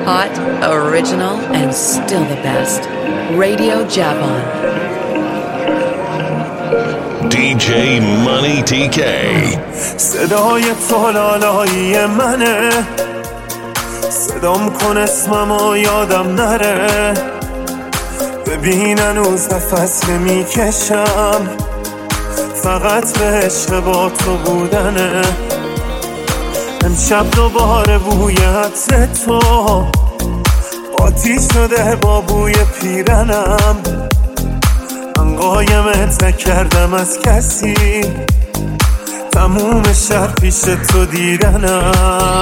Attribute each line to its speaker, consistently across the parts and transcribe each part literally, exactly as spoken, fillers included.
Speaker 1: hot, original, and still the best. Radio Javan.
Speaker 2: دی جی Money تی کی.
Speaker 3: صدای تو لالایی منه، صدام کن اسممو یادم نره. ببین هنوز نفس نمیکشم، فقط به عشق با تو بودنه. امشب دوباره بوی عطر تو قاطی شده با بوی پیرنم. من قایمت نکردم از کسی، تموم شب پیش تو دیدنم.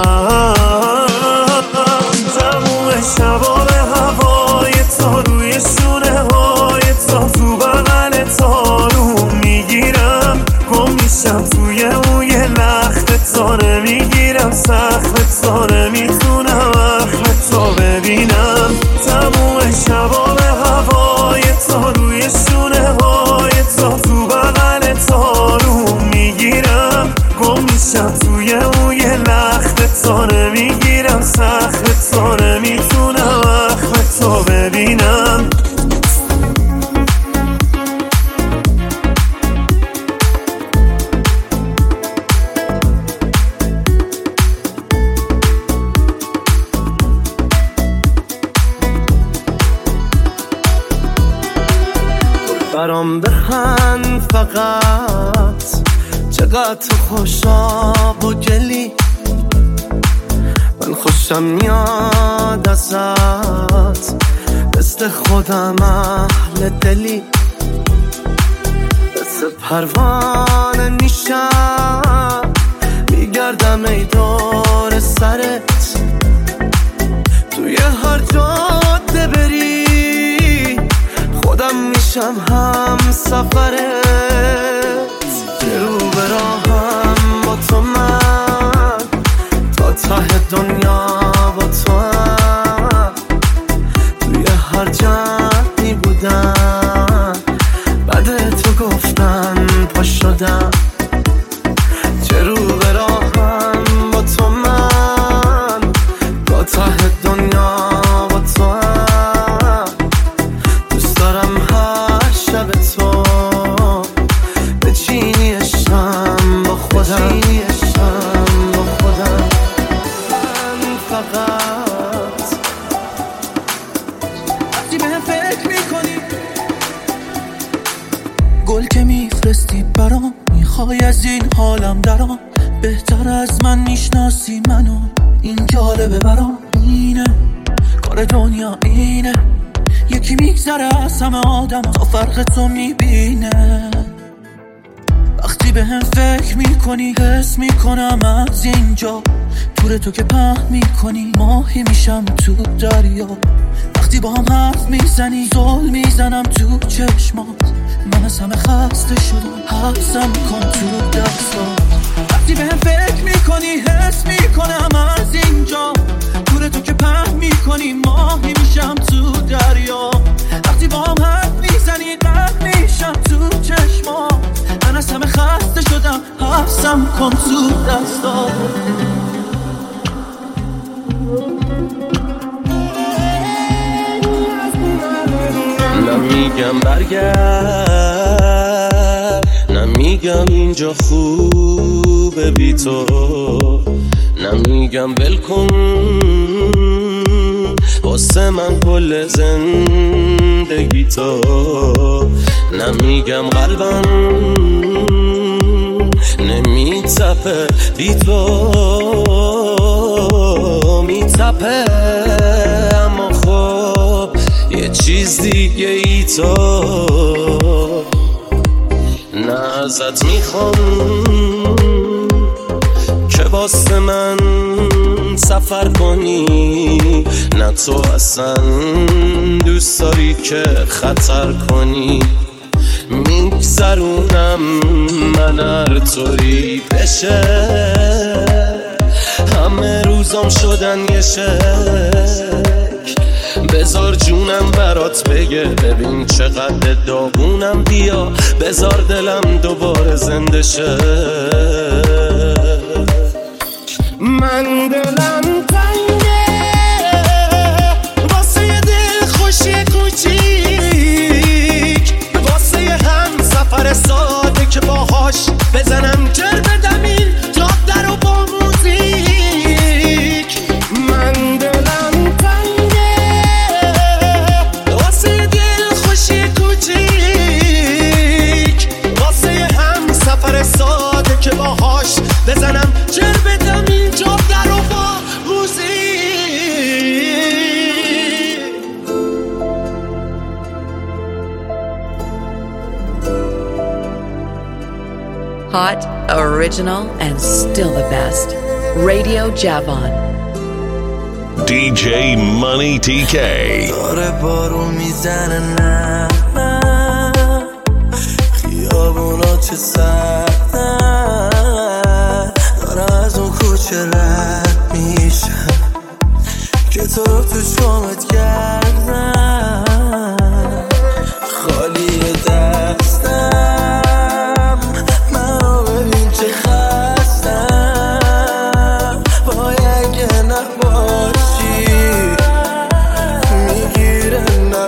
Speaker 3: تموم شبا به هوای تو، روی شونه های تو، تو بغل تو رو میگیرم. گم میشم توی اوی لخت تو، نمیگیرم سخت تو، نمیتونم اخم تو ببینم. تموم شبا به هوای تو، روی شونه های تو، تو بغل تو رو میگیرم. گم میشم توی اوی لخت تو، نمیگیرم سخت تو، نمیتونم اخم تو ببینم.
Speaker 4: برام بخند فقط، چقدر تو خوشاب و گلی. من خوشم میاد ازت، مثل خودم اهل دلی. مثل پروانه میشم، میگردم ای دور سرت. توی هر جاده بری خودم میشم هم سفرت. رو به راهم با تو، من تا ته دنیا با تو هم. توی هر جمعی بودم، بعد تو گفتن پا شدم. چه رو به راهم با تو، من تا ته دنیا با تو هم. دوست دارم هر شب تو بچینی عشقم با خودم، بچینی عشقم با خودم. من فقط وقتی به هم فکر میکنی، گل که میفرستی برام، میخوای از این حالم درام. بهتر از من میشناسی منو، این جالبه برام. اینه کار دنیا، اینه یکی میگذره از همه آدم تا فرق تو میبینه. وقتی به هم فکر میکنی، حس میکنم از اینجا دور تو که پهن میکنی. ماهی میشم تو دریا، وقتی با هم حرف میزنی زل میزنم تو چشمات. من از همه خسته شدم، حبسم کن تو دستات. وقتی به هم فکر میکنی، حس میکنم از اینجا دور تو که پهن میکنی. ماهی میشم تو دریا، وقتی با هم حرف میزنی غرق میشم تو چشمات. من از همه خسته شدم، حبسم کن تو دستات.
Speaker 5: نمیگم برگرد، نمیگم اینجا خوبه بی تو، نمیگم ول کن واسه من کل زندگی تو. نمیگم قلبم نمیتپه بی تو، میتپه اما خب یه چیز دیگه ای تو. نه ازت میخوام که واسه من سفر کنی، نه تو اصلا دوست داری که خطر کنی. میگذرونم من هر طوری بشه، همه روزام شدن یه شکل. بذار جونم برات بگه، ببین چقدر داغونم. بیا بذار دلم دوباره زنده شه. من دلم تنگه بزنم چر بدم اینجا در و با موزیک.
Speaker 1: Hot, original, and still the best. Radio Javon.
Speaker 2: دی جی Money تی کی.
Speaker 3: داره بارون میزنه نه نه خیابونا چه سردن، داره از اون کوچه رد میشم که تو رو تو شامت کردم، خالی دستم منو ببین چه خستم، باید که نباشی میگیره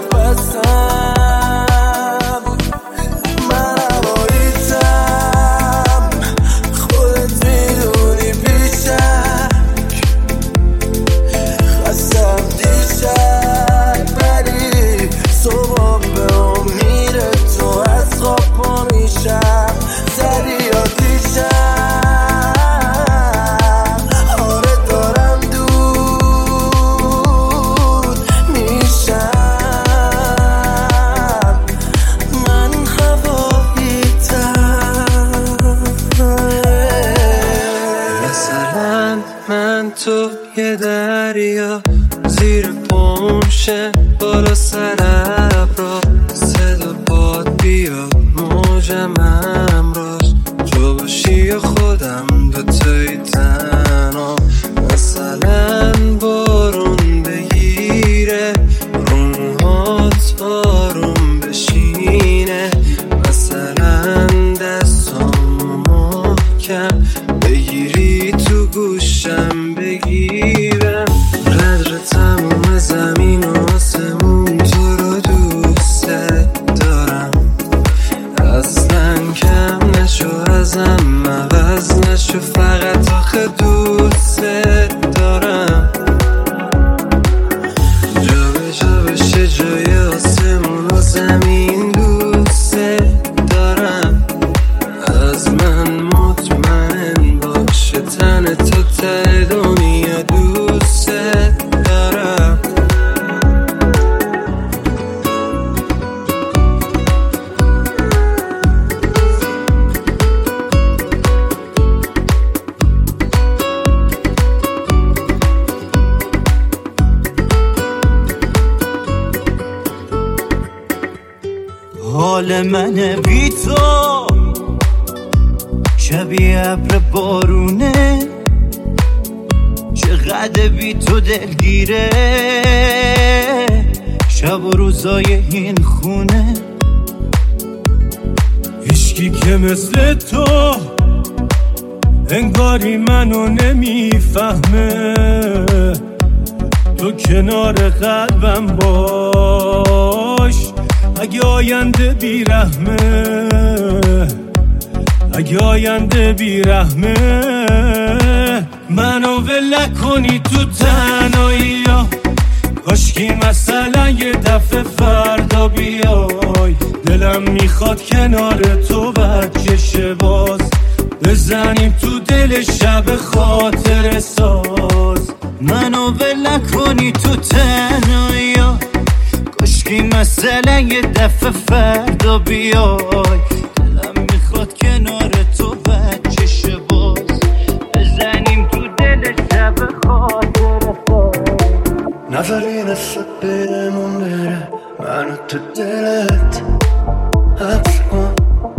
Speaker 3: نفسم، من هواییتم خودت میدونی بیشک، خستم دیشب ولی صبح به امید تو از خواب پا میشم، زدی یا دیشب آره دارم دود میشم، من هواییتم.
Speaker 5: مثلا من تو یه دریا زیر پامشه بالا سر ابرا، صدا باد بیاد موجم امراش، جو باشی خودم دوتایی تنها، مثلا بارون بگیره رومهات آروم بشینه، مثلا دستام محکم بگیری تو گوشم بگیرم، قدر تموم زمین و آسمون تو رو دوست دارم، اصلا کم نشو ازم عوض نشو، فقط آخه دوست دارم، جا به جا بشه جای آسمون و زمین دوست دارم، از من مطمئن باشه تن تو ته دنیا دوست دارم.
Speaker 4: حال من بی تو شبیه ابر بارونه، چقدر بی تو دلگیره شب و روزای این خونه، هیچکی که مثل تو انگاری منو نمیفهمه، تو کنار قلبم باش اگه آینده بیرحمه، اگه آینده بیرحمه، منو ول کنی تو تنهایی ها، کاشکی مثلا یه دفعه فردا بیای، دلم میخواد کنار تو بچه باز بزنیم تو دل شب خاطر ساز، منو ول کنی تو تنهایی ها، کاشکی مثلا یه دفعه فردا بیای، دلم میخواد کنار تو بچه باز بزنیم تو دل شب خاطر ساز،
Speaker 3: نذاری نفست برمون بره منو تو دلت حبس کن،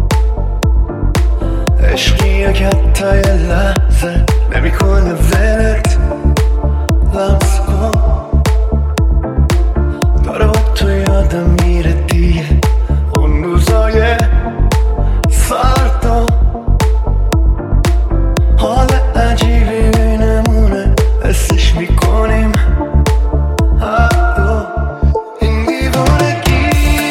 Speaker 3: عشقیه که حتی یه لحظه نمیکنه ولت لمس کن، داره با تو یادم میره دیگه اون روزای فردا، حال عجیبی بینمونه حسش میکنیم حتی این دیوانگی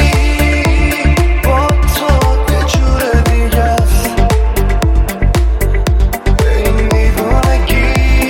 Speaker 3: با تو یه جور دیگه است، این دیوانگی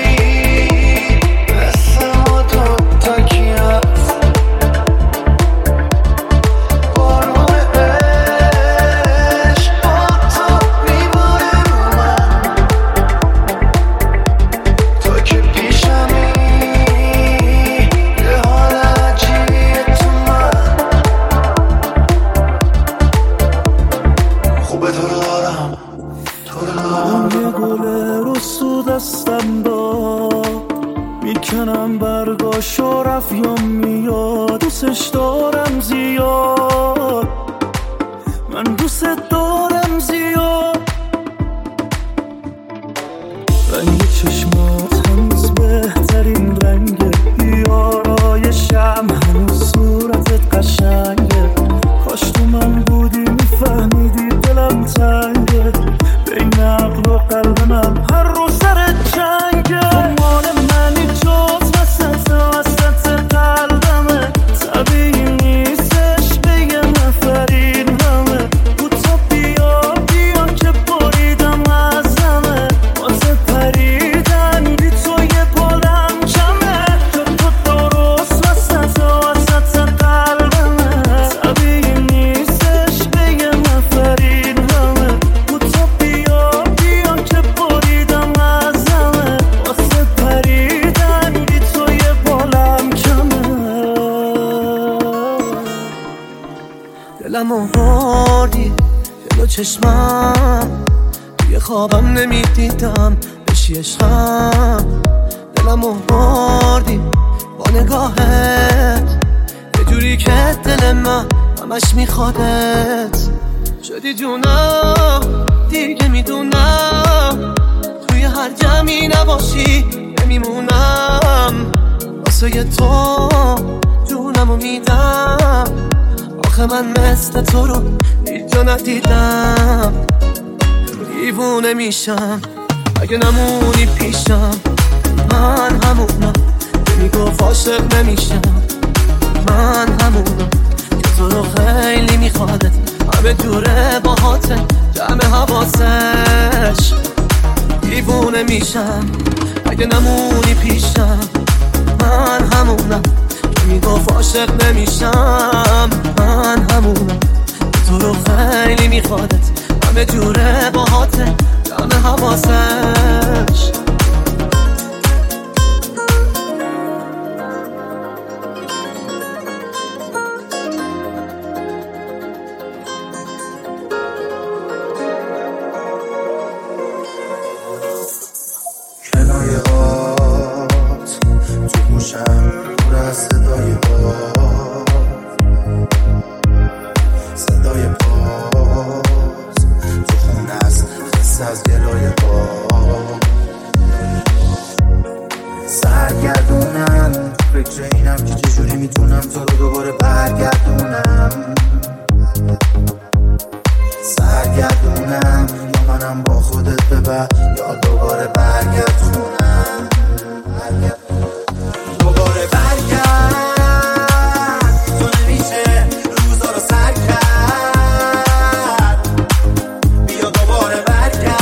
Speaker 4: یه گل رسو دستم داد میکنم برگاشو رفیام میاد دوستش دارم زیاد من دوست دارم زیاد رنگ چشمات هنوز بهترین رنگه بیارایشم هنوز صورتت قشنگه کاش تو من بودی میفهمیدی دلم تنگه بین عقل و قلب من هر روز سرت جنگه مال منی جز وسط وسط قلبمه طبیعی نیستش به یه نفرین همه بوتا بیا بیا که بریدم ازمه واسه پریدن بی تو یه بالم کمه که تو درست وسط وسط قلبمه طبیعی نیستش به یه نفرین همه بوتا بیا بیا که بریدم ازمه واسه پریدن بی تو یه بالم کمه دلمو بردی جلو چشمم توی خوابم نمیدیدم بشی عشقم دلمو بردی با نگاهت یه جوری که دل من همش میخوادت شدی جونم دیگه میدونم توی هر جمعی نباشی نمیمونم واسه تو جونمو میدم آخه من مثل تو رو هیچ جا ندیدم دیوونه میشم اگه نمونی پیشم من همونم که میگفت عاشق نمیشم من همونم که تو رو خیلی میخوادت همه جوره باهاته جمع حواسش دیوونه میشم اگه نمونی پیشم من همونم که میگفت عاشق نمیشم من همونم که تو رو خیلی میخوادت همه جوره باهاته جمع حواسش
Speaker 6: کنایه هات تو گوشم پر از صدای هات صدای پاس تو خونه است خسته از گلای هات سرگردونم فکر اینم که چجوری میتونم تو رو دوباره برگردونم سرگردونم یا منم با خودت ببر یا دوباره برگردونم دوباره برگرد تو نمیشه روزا رو سر کرد بیا دوباره برگرد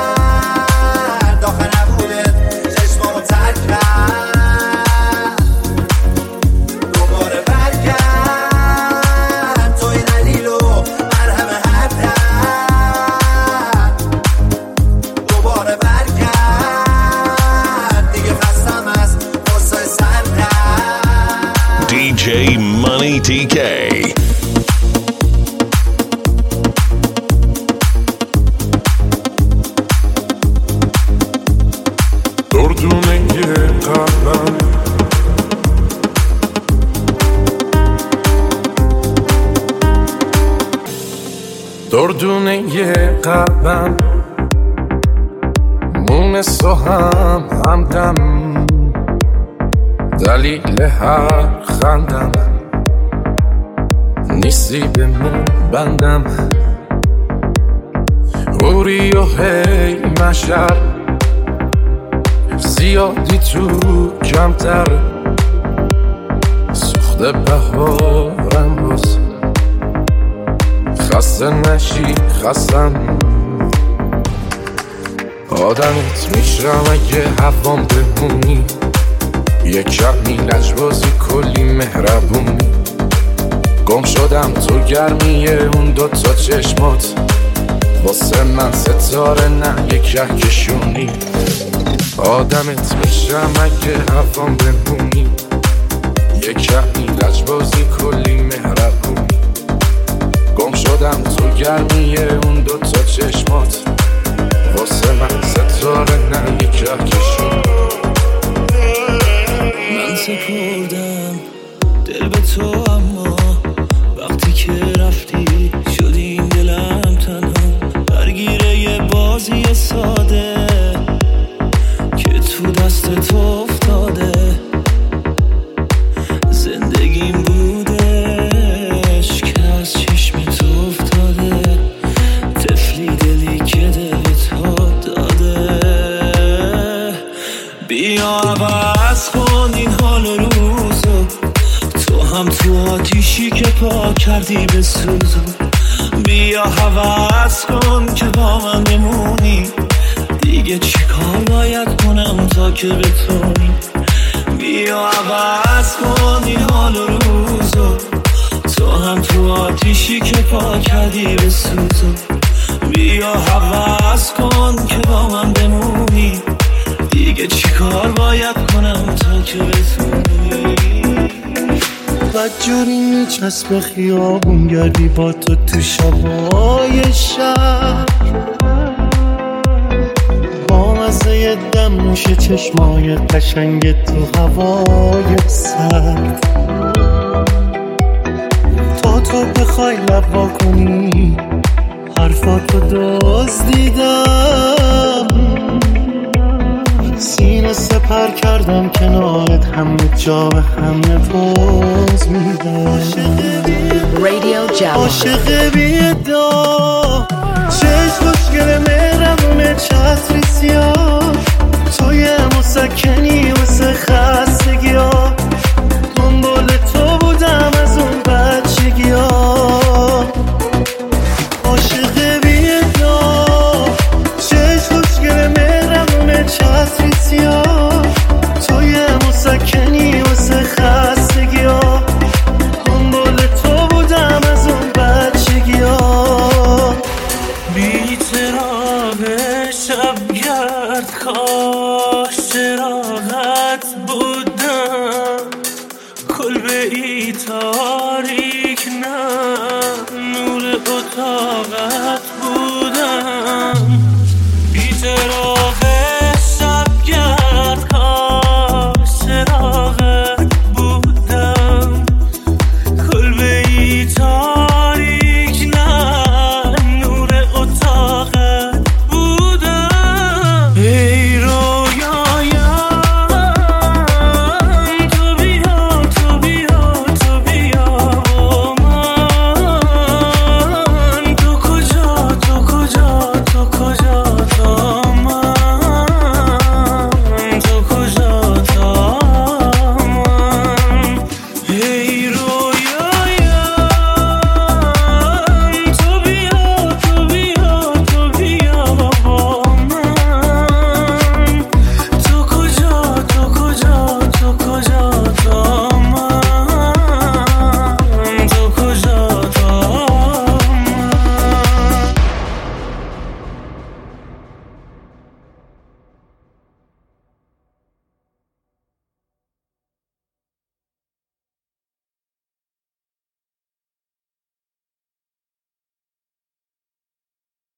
Speaker 6: آخه نبودت چشمامو ترک کرد دوباره برگرد توی دلیل و مرهم هر درد دوباره برگرد دیگه خستم از قصه سر
Speaker 2: دی جی Money تی کی.
Speaker 7: دردونه یه قلبم دردونه یه قلبم مونس و هم همدم دلیل هر خندم نیستی به مون بندم اوری و هی مشر زیادی تو کمتر سوخته بهارم باز خسته نشی خستم آدمت میشم اگه هوام بمونی یه کمی لجبازی کلی مهربونی گم شدم تو گرمیه اون دوتا چشمات واسه من ستاره نه یه کهکشونی آدمت میشم اگه هوام بمونی یه کمی لجبازی کلی مهربونی گم شدم تو گرمیه اون دوتا چشمات واسه شه کشید.
Speaker 4: من سپردم دل به تو، اما وقتی که رفتی شد این دلم تنها درگیره یه بازی ساده که تو دست تو افتاده. زندگیم بودش که از چشم تو افتاده، طفلی دلی که دلت ها داده. بیا عوض کن این حال و روزو، تو هم تو آتیشی که پا کردی به سوزو. بیا عوض کن که با من بمونی، دیگه چی کار باید کنم تا که بتونی. بیا عوض کن این حال و روزو، تو هم تو آتیشی که پا کردی به سوزو. بیا عوض کن که با من بمونی، دیگه چی کار باید کنم تا که بتونی.
Speaker 3: بدجوری میچسب خیابون گردی با تو تو شبای شهر، با مزه دم نوشه چشمای قشنگ تو هوای سرد. تا تو بخوای لب وا کنی حرفاتو دزدیدم، سینه سپر کردم کنارت، همه جا به همه پوز میدم.
Speaker 1: Radio Java.
Speaker 3: عاشق بی‌ادعا، چشم خوشگل مهربون چتری سیاه، توی مسکنی واسه خستگی ها، دنبال تو بودم از اون بچگی ها. عاشق بی‌ادعا، چشم خوشگل مهربون چتری سیاه، توی مسکنی واسه خستگی ها، دنبال تو بودم از اون بچگی ها. بی‌چراغ شبگرد کاش چراغت بودم، کلبه ای تاریک نه نور اتاقت بودم. بی‌چراغ